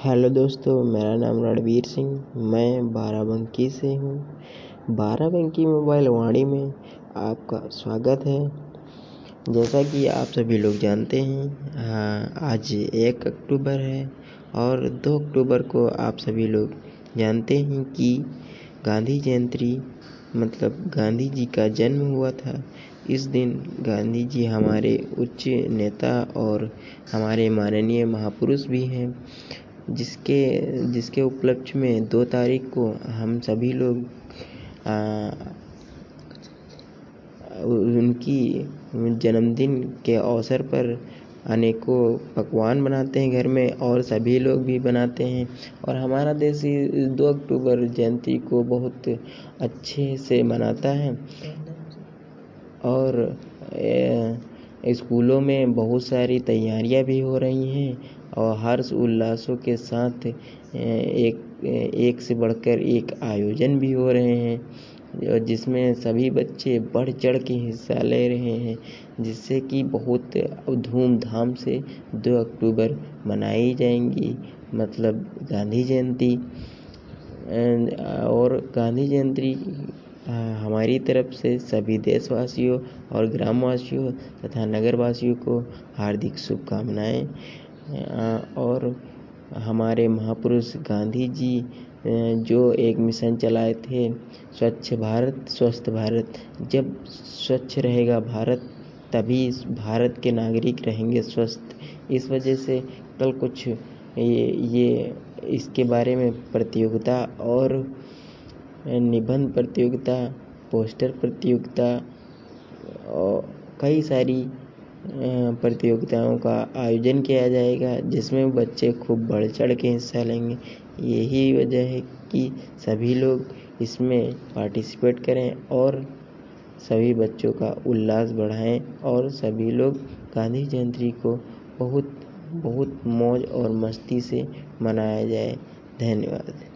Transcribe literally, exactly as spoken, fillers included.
Hello दोस्तों, मेरा नाम रणवीर सिंह, मैं बाराबंकी से हूँ। बाराबंकी मोबाइल वाणी में आपका स्वागत है। जैसा कि आप सभी लोग जानते हैं, हाँ, आज एक अक्टूबर है और दो अक्टूबर को आप सभी लोग जानते हैं कि गांधी जयंती मतलब गांधी जी का जन्म हुआ था। इस दिन गांधी जी हमारे उच्च नेता और हमारे माननीय महापुरुष भी हैं, जिसके जिसके उपलक्ष्य में दो तारीख को हम सभी लोग आ, उनकी जन्मदिन के अवसर पर अनेकों पकवान बनाते हैं घर में और सभी लोग भी बनाते हैं। और हमारा देश दो अक्टूबर जयंती को बहुत अच्छे से मनाता है और स्कूलों में बहुत सारी तैयारियां भी हो रही हैं और हर्ष उल्लासों के साथ एक एक से बढ़कर एक आयोजन भी हो रहे हैं, जिसमें सभी बच्चे बढ़ चढ़ के हिस्सा ले रहे हैं, जिससे कि बहुत धूमधाम से दो अक्टूबर मनाई जाएंगी, मतलब गांधी जयंती। और गांधी जयंती हमारी तरफ से सभी देशवासियों और ग्रामवासियों तथा नगरवासियों को हार्दिक शुभकामनाएं। और हमारे महापुरुष गांधी जी जो एक मिशन चलाए थे, स्वच्छ भारत स्वस्थ भारत। जब स्वच्छ रहेगा भारत तभी भारत के नागरिक रहेंगे स्वस्थ। इस वजह से कल कुछ ये, ये इसके बारे में प्रतियोगिता और निबंध प्रतियोगिता, पोस्टर प्रतियोगिता और कई सारी प्रतियोगिताओं का आयोजन किया जाएगा, जिसमें बच्चे खूब बढ़ चढ़ के हिस्सा लेंगे। यही वजह है कि सभी लोग इसमें पार्टिसिपेट करें और सभी बच्चों का उल्लास बढ़ाएं और सभी लोग गांधी जयंती को बहुत बहुत मौज और मस्ती से मनाया जाए। धन्यवाद।